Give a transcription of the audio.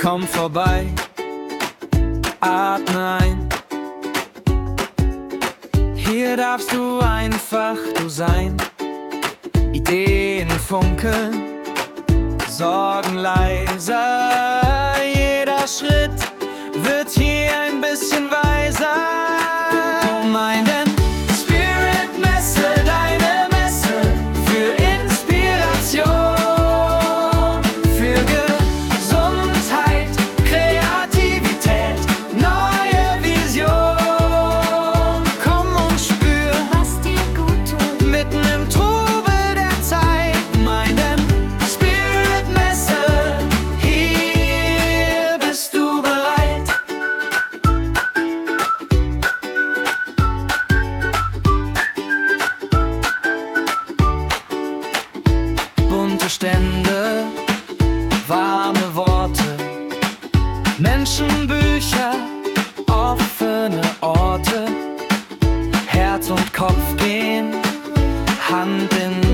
Komm vorbei, atme ein. Hier darfst du einfach du sein. Ideen funkeln, Sorgen leiser. Jeder Schritt wird hier ein bisschen weiser. Meine Spirit Messe, deine Messe für Inspiration, für Gesundheit, Kreativität, neue Vision. Komm und spür, was dir gut tut. mitten im Trubel der Zeit. Meine Spirit Messe, hier bist du bereit. Bunte Stände, warme Worte, Menschenbücher, offene Orte. Herz und Kopf gehen Hand in